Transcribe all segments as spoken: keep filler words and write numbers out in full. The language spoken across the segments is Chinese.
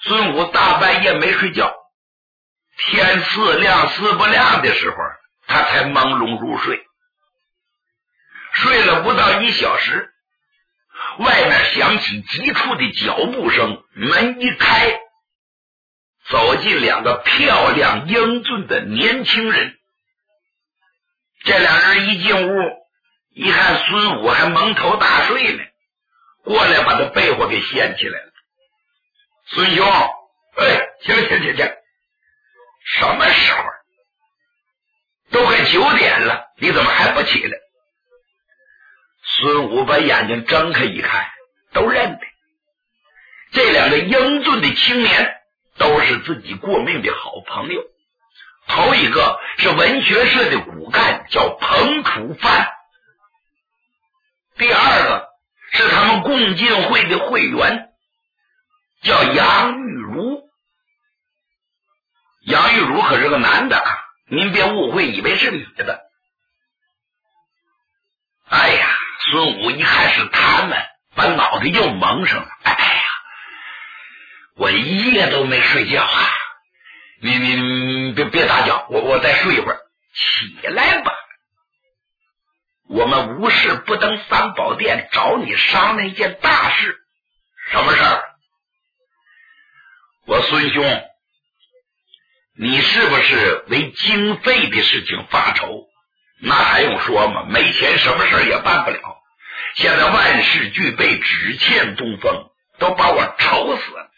孙武大半夜没睡觉，天似亮似不亮的时候，他才朦胧入睡。睡了不到一小时，外面响起急促的脚步声，门一开，走进两个漂亮英俊的年轻人。这两人一进屋，一看孙武还蒙头大睡呢，过来把他被窝给掀起来了。孙兄，哎，行行行行，什么时候？都快九点了，你怎么还不起来？孙武把眼睛睁开一看，都认得，这两个英俊的青年都是自己过命的好朋友。头一个是文学社的骨干，叫彭楚帆；第二个是他们共进会的会员，叫杨玉茹。杨玉茹可是个男的，您别误会，以为是女的。哎呀，孙武一看是他们，把脑袋又蒙上了。哎呀，我一夜都没睡觉啊！你你你别别打搅，我我再睡一会儿。起来吧，我们无事不登三宝殿，找你商量一件大事。什么事儿？我孙兄，你是不是为经费的事情发愁？那还用说吗？没钱什么事也办不了。现在万事俱备，只欠东风，都把我愁死了。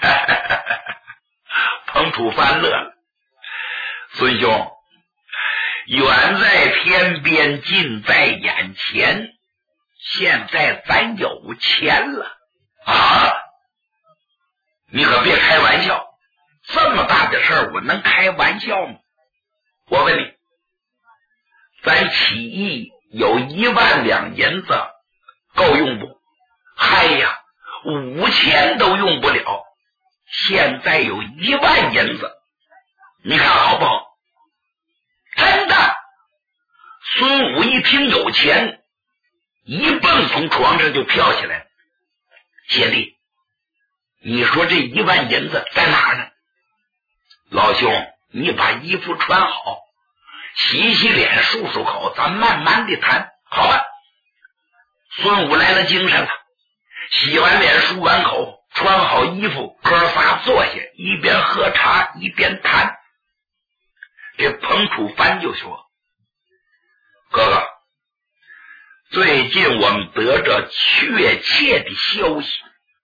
彭楚帆乐了，孙兄，远在天边，近在眼前，现在咱有钱了啊！你可别开玩笑，这么大的事儿我能开玩笑吗？我问你，咱起义有一万两银子够用不？嗨呀，五千都用不了，现在有一万银子，你看好不好？真的。孙武一听有钱，一蹦从床上就跳起来。贤弟，你说这一万银子在哪儿呢？老兄，你把衣服穿好，洗洗脸，漱漱口，咱慢慢的谈，好吧？孙武来了精神了，洗完脸，漱完口，穿好衣服，哥仨坐下，一边喝茶一边谈。这彭楚帆就说：哥哥，最近我们得着确切的消息，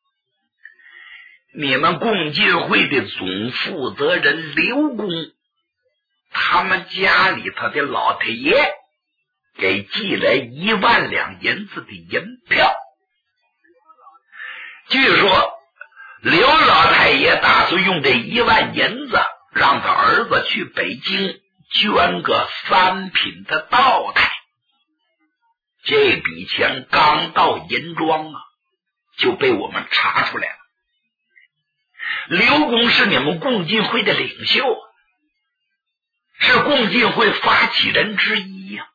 你们共进会的总负责人刘公，他们家里头的老太爷给寄来一万两银子的银票。据说刘老太爷打算用这一万银子让他儿子去北京捐个三品的道台。这笔钱刚到银庄啊，就被我们查出来了。刘公是你们共进会的领袖啊，是共进会发起人之一呀、啊。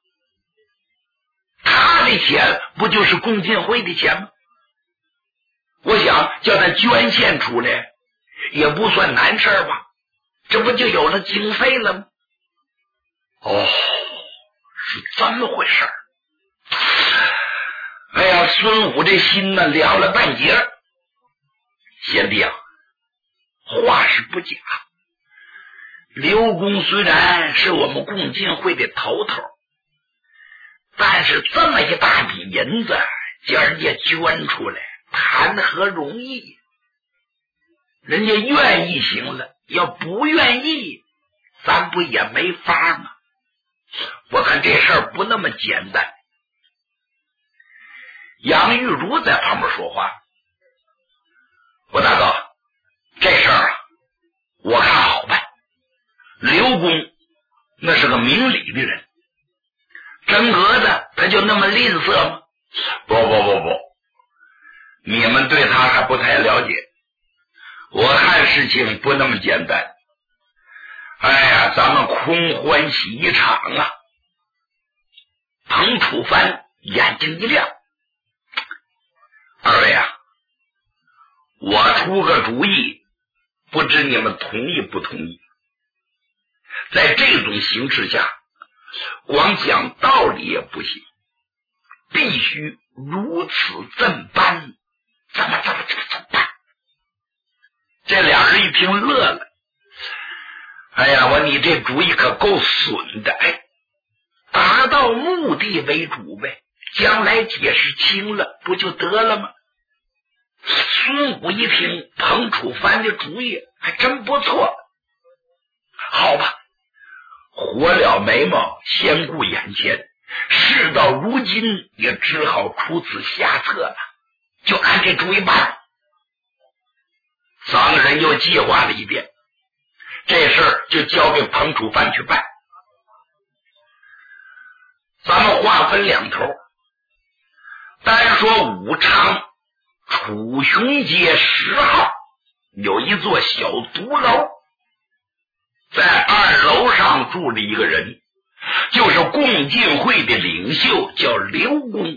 他的钱不就是共进会的钱吗？我想叫他捐献出来也不算难事吧，这不就有了经费了吗？哦，是这么回事儿。哎呀，孙武这心呢凉了半截。贤弟啊，话是不假，刘公虽然是我们共进会的头头，但是这么一大笔银子叫人家捐出来，谈何容易？人家愿意行了，要不愿意咱不也没法吗？我看这事儿不那么简单。杨玉茹在旁边说话：我大哥，这事儿啊我看好办。刘公那是个明理的人，真格的他就那么吝啬吗？不不不不，你们对他还不太了解，我看事情不那么简单。哎呀，咱们空欢喜一场啊！彭楚帆眼睛一亮：二位啊，我出个主意， 不知你们同意不同意？在这种形势下，光讲道理也不行，必须如此怎办？怎么怎么怎么怎么办？这俩人一听乐了，哎呀，我你这主意可够损的！哎，达到目的为主呗，将来解释清了不就得了吗？孙武一听彭楚藩的主意还真不错，好吧，活了眉毛先顾眼前，事到如今也只好出此下策了，就按这主意办。三个人又计划了一遍，这事儿就交给彭楚藩去办。咱们划分两头，单说武昌楚雄街十号有一座小独楼，在二楼上住着一个人，就是共进会的领袖，叫刘公。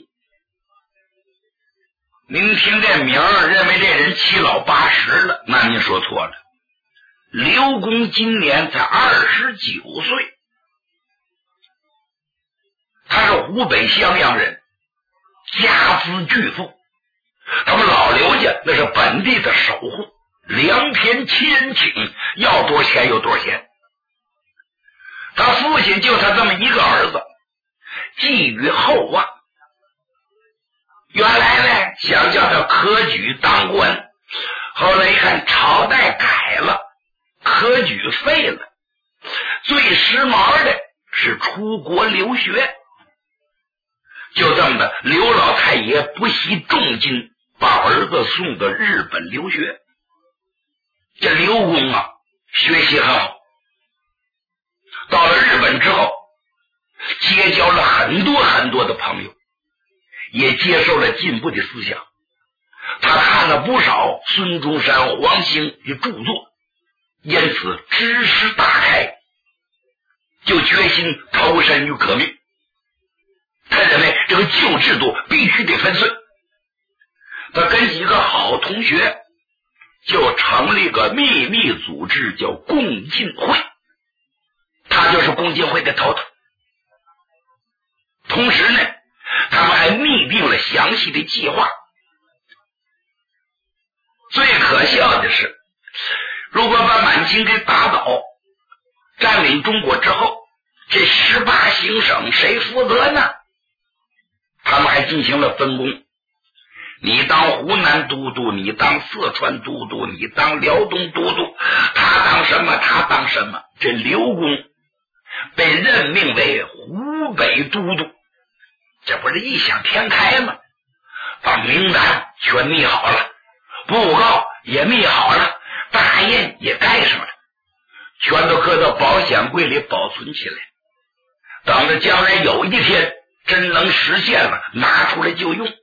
您听这名儿，认为这人七老八十了，那您说错了。刘公今年才二十九岁，他是湖北襄阳人，家资巨富。他们老刘家那是本地的守护，良田千顷，要多少钱有多少钱。他父亲就他这么一个儿子，寄予厚望。原来呢想叫他科举当官，后来一看朝代改了，科举废了，最时髦的是出国留学。就这么的，刘老太爷不惜重金把儿子送到日本留学。这刘公啊学习很好，到了日本之后结交了很多很多的朋友，也接受了进步的思想。他看了不少孙中山、黄兴的著作，因此知识大开，就决心投身于革命。他认为这个旧制度必须得粉碎，他跟几个好同学就成立个秘密组织，叫共进会，他就是共进会的头头。同时呢，他们还拟定了详细的计划。最可笑的是，如果把满清给打倒，占领中国之后，这十八行省谁负责呢？他们还进行了分工，你当湖南都督，你当四川都督，你当辽东都督，他当什么他当什么。这刘公被任命为湖北都督，这不是异想天开吗？把名单全拟好了，布告也密好了，大印也盖上了，全都搁到保险柜里保存起来，等着将来有一天真能实现了，拿出来就用。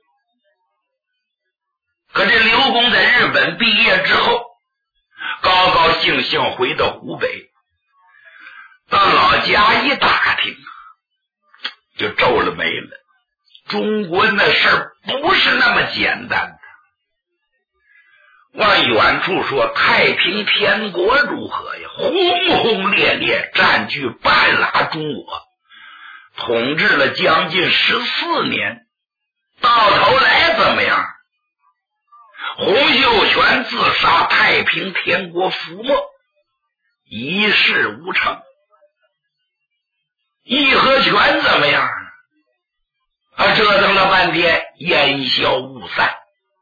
可这刘公在日本毕业之后，高高兴兴回到湖北，到老家一打听，就皱了眉了。中国那事儿不是那么简单的。往远处说，太平天国如何呀？轰轰烈烈占据半拉中国，统治了将近十四年，到头来怎么样？洪秀全自杀，太平天国覆没，一事无成。义和拳怎么样？啊，折腾了半天，烟消雾散。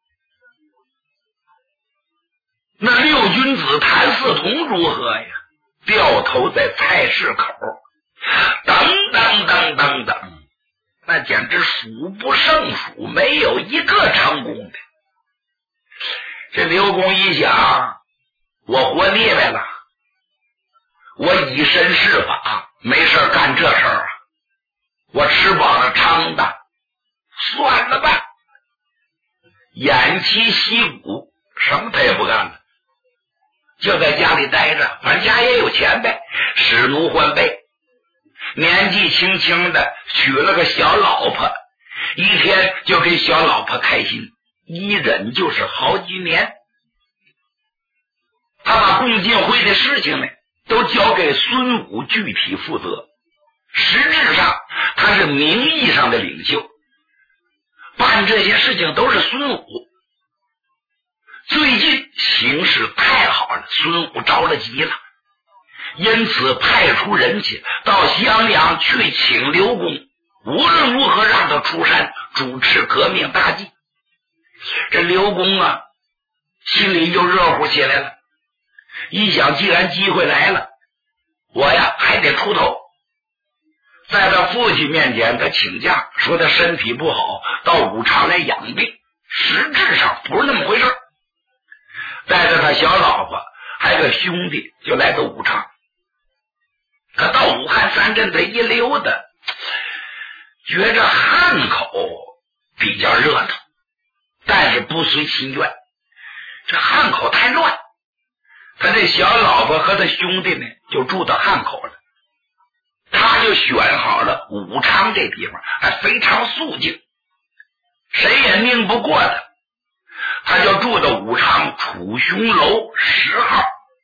那六君子谭嗣同如何呀？掉头在菜市口，等等等等等，那简直数不胜数，没有一个成功的。这刘公一想，我活腻歪了，我以身试法，没事干这事儿啊，我吃饱了撑的，算了吧，偃旗息鼓，什么他也不干了，就在家里待着，反正家也有钱呗，使奴换婢，年纪轻轻的娶了个小老婆，一天就给小老婆开心，一忍就是好几年。他把把共进会的事情呢都交给孙武具体负责，实质上他是名义上的领袖，办这些事情都是孙武。最近形势太好了，孙武着了急了，因此派出人去到襄阳去请刘公，无论如何让他出山主持革命大计。这刘公啊心里就热乎起来了，一想既然机会来了，我呀还得出头。在他父亲面前他请假，说他身体不好，到武昌来养病，实质上不是那么回事。带着他小老婆还有个兄弟就来到武昌。可到武汉三镇他一溜达，觉着汉口比较热闹，但是不随心愿，这汉口太乱。他这小老婆和他兄弟呢就住到汉口了，他就选好了武昌这地方，还非常肃静，谁也拧不过他，他就住到武昌楚雄楼十号。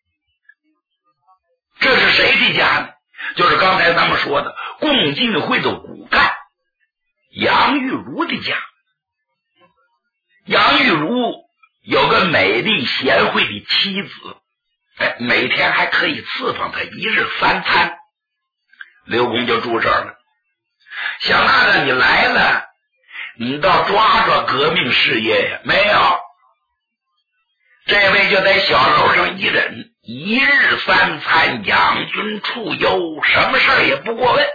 这是谁的家呢？就是刚才咱们说的共进会的骨干杨玉茹的家。杨玉茹有个美丽贤惠的妻子，哎，每天还可以伺奉他一日三餐。刘公就住这儿了，想那个你来了，你倒抓抓革命事业呀？没有，这位就在小楼上一忍，一日三餐，养尊处优，什么事儿也不过问。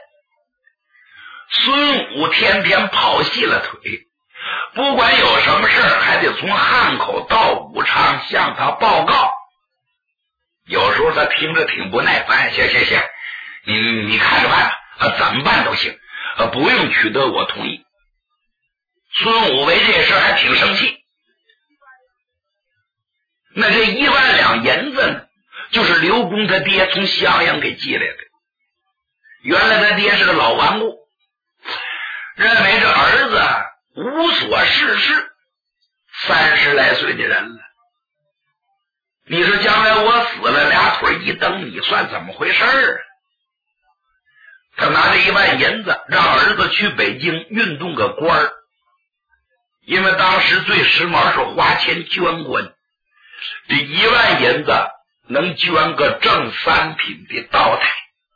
孙武天天跑细了腿，不管有什么事儿，还得从汉口到武昌向他报告。有时候他听着挺不耐烦，行行行，你你看着办吧，啊，怎么办都行，啊，不用取得我同意。孙武为这事还挺生气。那这一万两银子呢，就是刘公他爹从襄阳给寄来的。原来他爹是个老顽固，认为这儿子无所事事，三十来岁的人了，你说将来我死了，俩腿一蹬，你算怎么回事啊？他拿着一万银子让儿子去北京运动个官儿，因为当时最时髦是花钱捐官，这一万银子能捐个正三品的道台，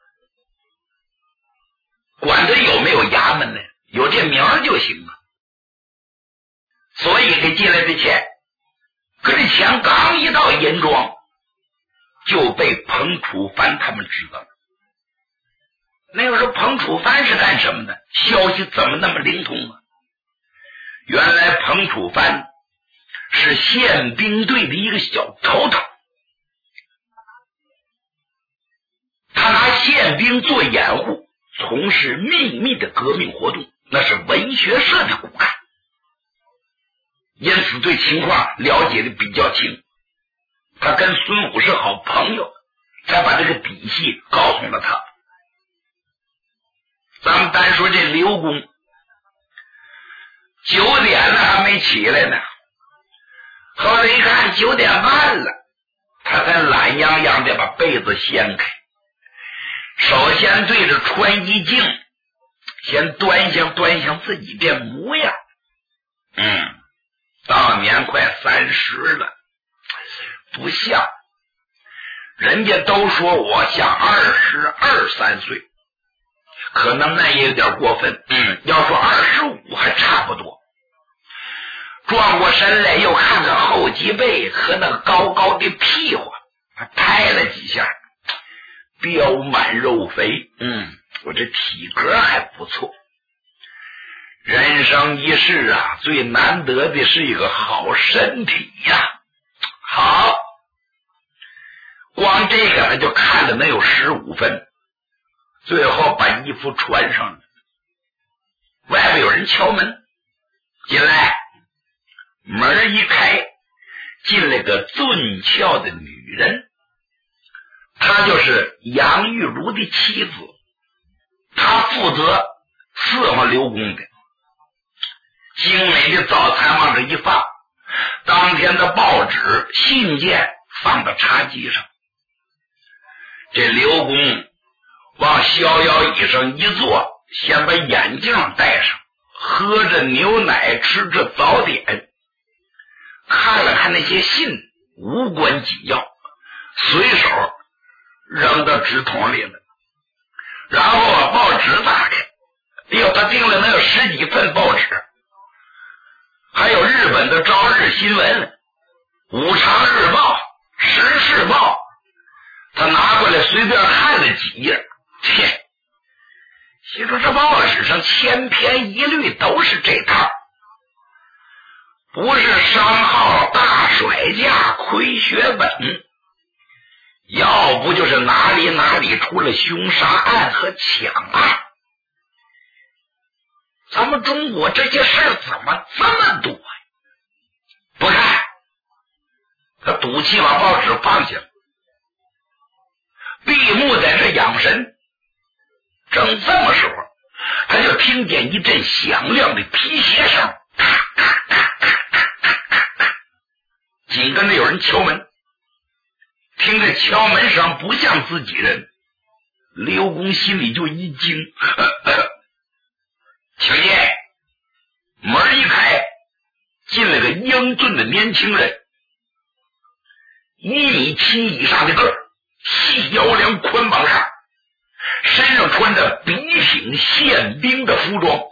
管他有没有衙门呢，有这名儿就行了。所以给寄来的钱，可这钱刚一到银庄，就被彭楚藩他们知道了。那个时候彭楚藩是干什么的？消息怎么那么灵通啊？原来彭楚藩是宪兵队的一个小头头，他拿宪兵做掩护，从事秘密的革命活动，那是文学社的骨干，因此对情况了解的比较清。他跟孙武是好朋友，才把这个底细告诉了他。咱们单说这刘公，九点了还没起来呢，后来一看九点半了，他才懒洋洋的把被子掀开，首先对着穿衣镜先端详端详自己这模样。嗯，当年快三十了，不像，人家都说我像二十二三岁，可能那也有点过分。嗯，要说二十五还差不多。转过身来又看看后脊背和那高高的屁股，拍了几下，膘满肉肥。嗯，我这体格还不错。人生一世啊，最难得的是一个好身体呀。好，光这个呢就看了能有十五分，最后把衣服穿上了。外边有人敲门，进来，门一开，进来个俊俏的女人，她就是杨玉茹的妻子，她负责伺候刘公的。精美的早餐往这一放，当天的报纸信件放到茶几上， 这刘公往逍遥椅上一坐，先把眼镜戴上，喝着牛奶，吃着早点，看了看那些信，无关紧要，随手扔到纸筒里了。然后把报纸打开，哎呦，他订了能有十几份报纸，还有日本的朝日新闻、五常日报、时事报，他拿过来随便看了几页，切，心说这报纸上千篇一律都是这套，不是商号大甩价亏血本，要不就是哪里哪里出了凶杀案和抢案。咱们中国这些事儿怎么这么多呀？不看，他赌气把报纸放下了，闭目在这养神。正这么时候，他就听见一阵响亮的皮鞋声，紧跟着有人敲门。听着敲门声不像自己人，刘公心里就一惊，请进。门一开，进来个英俊的年轻人，一米七以上的个儿，细腰梁宽膀上，身上穿着笔挺宪兵的服装，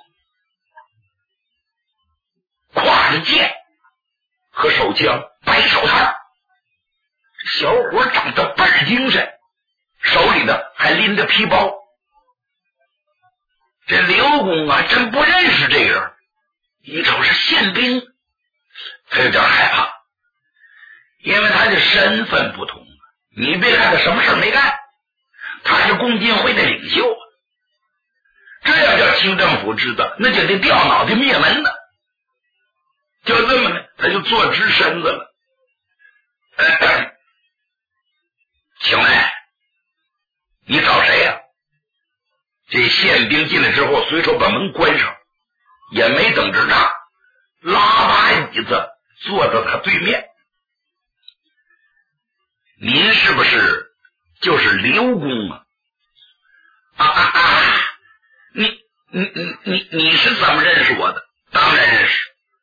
挎着剑和手枪，白手套。小伙长得倍儿精神，手里呢还拎着皮包。这刘公啊真不认识这个人，一瞅是宪兵，他有点害怕，因为他的身份不同。你别看他什么事没干，他是共进会的领袖，这要叫清政府知道，那就得掉脑袋灭门呢。就这么呢，他就坐直身子了。呃请问你找谁呀、啊？这宪兵进来之后随手把门关上，也没等着让，拉把椅子坐到他对面。您是不是就是刘公啊？啊啊啊！你你你你你是怎么认识我的？当然认识，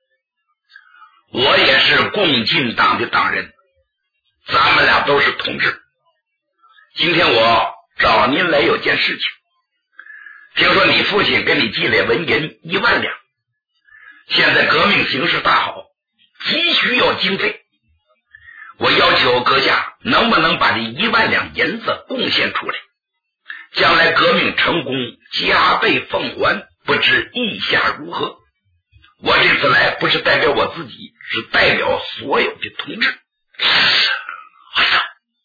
我也是共进党的党人，咱们俩都是同志。今天我找您来有件事情，听说你父亲给你寄来文银一万两，现在革命形势大好，急需要经费，我要求阁下能不能把这一万两银子贡献出来，将来革命成功加倍奉还，不知意下如何？我这次来不是代表我自己，是代表所有的同志。哎呀，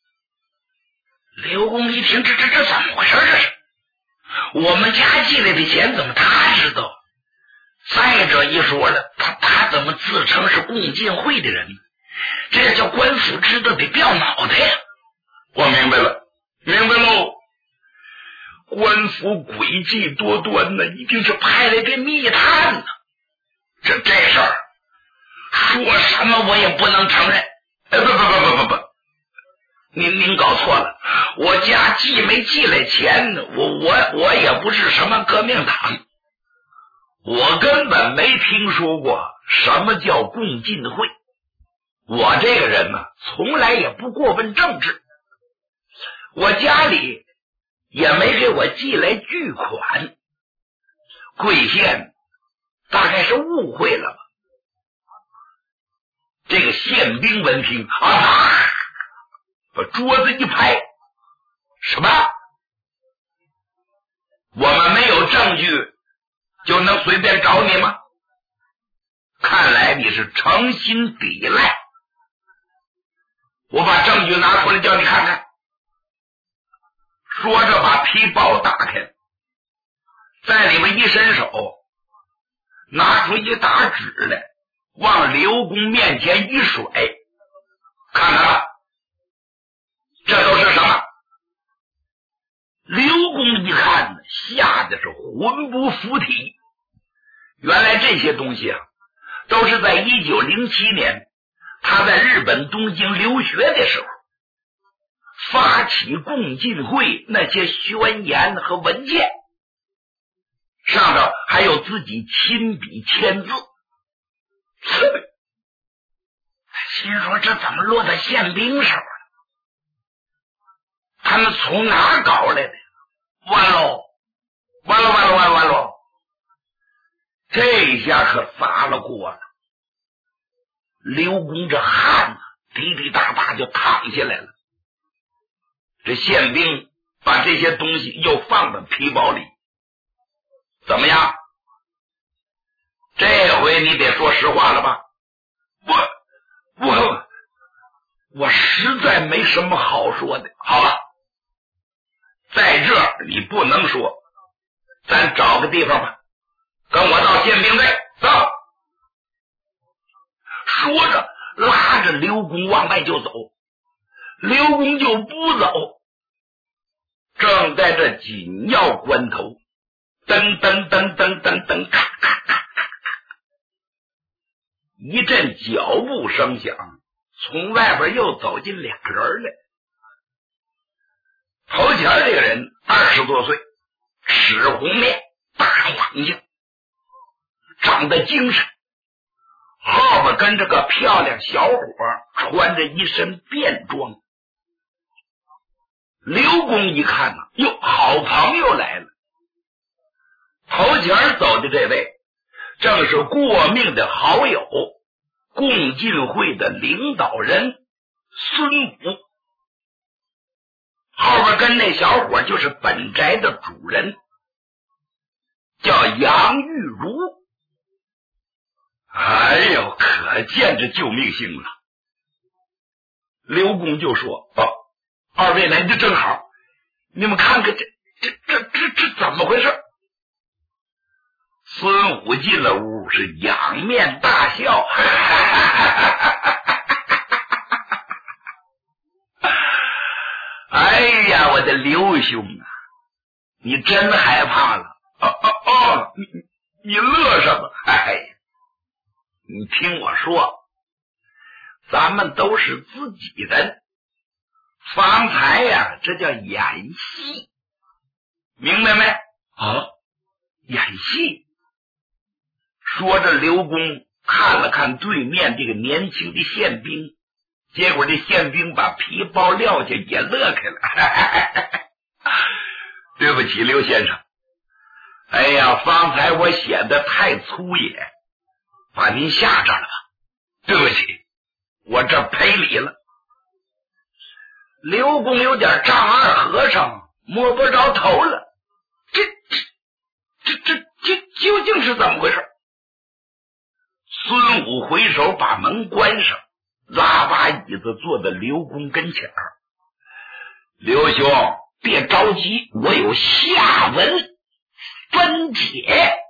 刘公一听，这这这怎么回事？这是我们家寄来的钱，怎么他知道？再者一说了，他他怎么自称是共进会的人？这叫官府知道得掉脑袋呀！我明白了，明白喽。官府诡计多端呢，一定是派来个密探呢。这这事儿说什么我也不能承认。哎，不不不不不不，您您搞错了，我家既没寄来钱，我我我也不是什么革命党，我根本没听说过什么叫共进会。我这个人呢，从来也不过问政治，我家里也没给我寄来巨款，贵县大概是误会了吧。这个宪兵闻听啊，把桌子一拍，什么？我们没有证据就能随便找你吗？看来你是诚心抵赖。我把证据拿出来叫你看看。说着把皮包打开，在里面一伸手，拿出一沓纸来，往刘公面前一甩，看看吧，这都是什么？刘公一看，吓得是魂不附体。原来这些东西啊，都是在一九零七年他在日本东京留学的时候发起共进会那些宣言和文件，上头还有自己亲笔签字。心说这怎么落到宪兵手了？他们从哪儿搞来的？完喽，完了完了完了完了！这下可砸了锅了。刘公这汗啊，滴滴答答就淌下来了。这宪兵把这些东西又放到皮包里，怎么样？这回你得说实话了吧？我我我实在没什么好说的。好了，在这儿你不能说，咱找个地方吧，跟我到宪兵队走。说着拉着刘公往外就走，刘公就不走。正在这紧要关头，噔噔噔噔噔噔，咔咔咔咔，一阵脚步声响，从外边又走进俩人来。头前这个人二十多岁，齿红面，大眼睛，长得精神。后边跟着个漂亮小伙，穿着一身便装。刘公一看呢，哟，好朋友来了。头前走的这位正是过命的好友，共进会的领导人孙武。后边跟那小伙就是本宅的主人，叫杨玉茹。哎呦，可见这救命星了。刘公就说：哦，二位来的正好，你们看看这这这这这怎么回事？孙武进了屋，是仰面大笑。哎呀，我的刘兄啊，你真害怕了？哦哦哦，你你乐什么？哎，你听我说，咱们都是自己人，方才呀，这叫演戏，明白没？啊，演戏。说着，刘公看了看对面这个年轻的宪兵，结果这宪兵把皮包撂下，也乐开了。对不起，刘先生，哎呀，方才我显得太粗野，把您吓着了吧？对不起，我这赔礼了。刘公有点丈二和尚摸不着头了，这这这这这究竟是怎么回事？孙武回手把门关上，拉把椅子坐在刘公跟前儿。刘兄，别着急，我有下文分解。